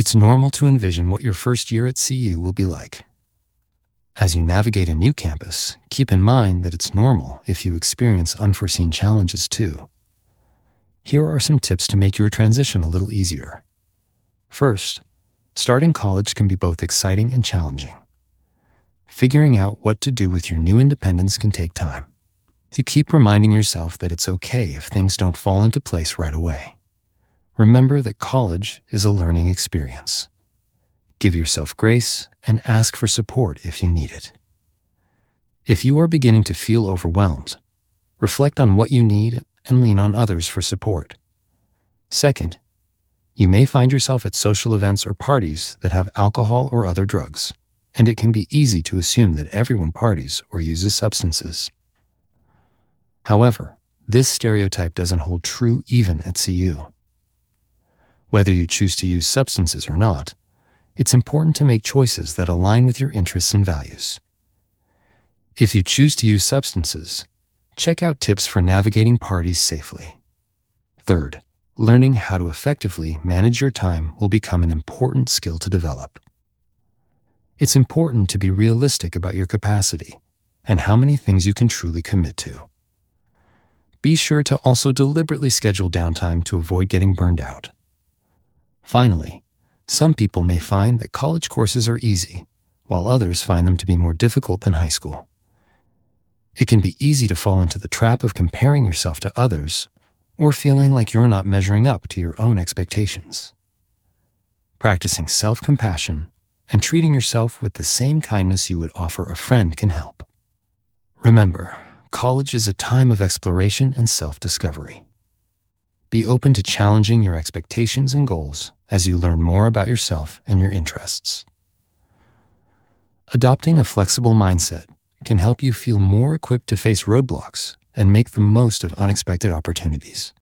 It's normal to envision what your first year at CU will be like. As you navigate a new campus, keep in mind that it's normal if you experience unforeseen challenges too. Here are some tips to make your transition a little easier. First, starting college can be both exciting and challenging. Figuring out what to do with your new independence can take time. You keep reminding yourself that it's okay if things don't fall into place right away. Remember that college is a learning experience. Give yourself grace and ask for support if you need it. If you are beginning to feel overwhelmed, reflect on what you need and lean on others for support. Second, you may find yourself at social events or parties that have alcohol or other drugs, and it can be easy to assume that everyone parties or uses substances. However, this stereotype doesn't hold true even at CU. Whether you choose to use substances or not, it's important to make choices that align with your interests and values. If you choose to use substances, check out tips for navigating parties safely. Third, learning how to effectively manage your time will become an important skill to develop. It's important to be realistic about your capacity and how many things you can truly commit to. Be sure to also deliberately schedule downtime to avoid getting burned out. Finally, some people may find that college courses are easy, while others find them to be more difficult than high school. It can be easy to fall into the trap of comparing yourself to others or feeling like you're not measuring up to your own expectations. Practicing self-compassion and treating yourself with the same kindness you would offer a friend can help. Remember, college is a time of exploration and self-discovery. Be open to challenging your expectations and goals as you learn more about yourself and your interests. Adopting a flexible mindset can help you feel more equipped to face roadblocks and make the most of unexpected opportunities.